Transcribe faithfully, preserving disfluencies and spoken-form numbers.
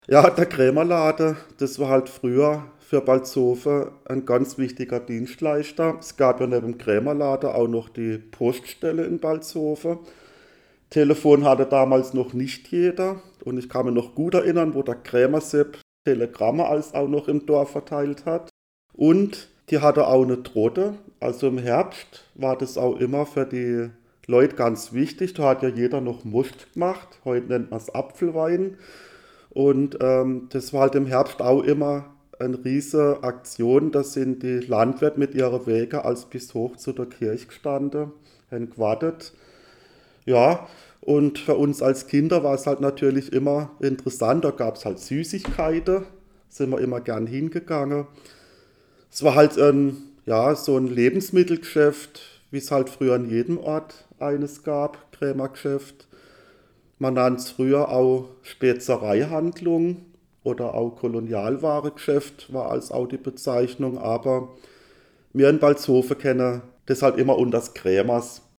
Ja, der Krämerladen, das war halt früher für Balzhofen ein ganz wichtiger Dienstleister. Es gab ja neben dem Krämerladen auch noch die Poststelle in Balzhofen. Telefon hatte damals noch nicht jeder und ich kann mich noch gut erinnern, wo der Krämersepp Telegramme als auch noch im Dorf verteilt hat. Und die hatte auch eine Trotte, also im Herbst war das auch immer für die Leute ganz wichtig. Da hat ja jeder noch Most gemacht, heute nennt man es Apfelwein. Und ähm, das war halt im Herbst auch immer eine riesige Aktion. Da sind die Landwirte mit ihren Wege als bis hoch zu der Kirche gestanden, haben gewartet. Ja, und für uns als Kinder war es halt natürlich immer interessant. Da gab es halt Süßigkeiten, sind wir immer gern hingegangen. Es war halt ein, ja, so ein Lebensmittelgeschäft, wie es halt früher an jedem Ort eines gab, Krämergeschäft. Man nannte es früher auch Spezereihandlung oder auch Kolonialwaregeschäft war als auch die Bezeichnung, aber wir in Balzhofen kennen das halt immer unter das Krämers.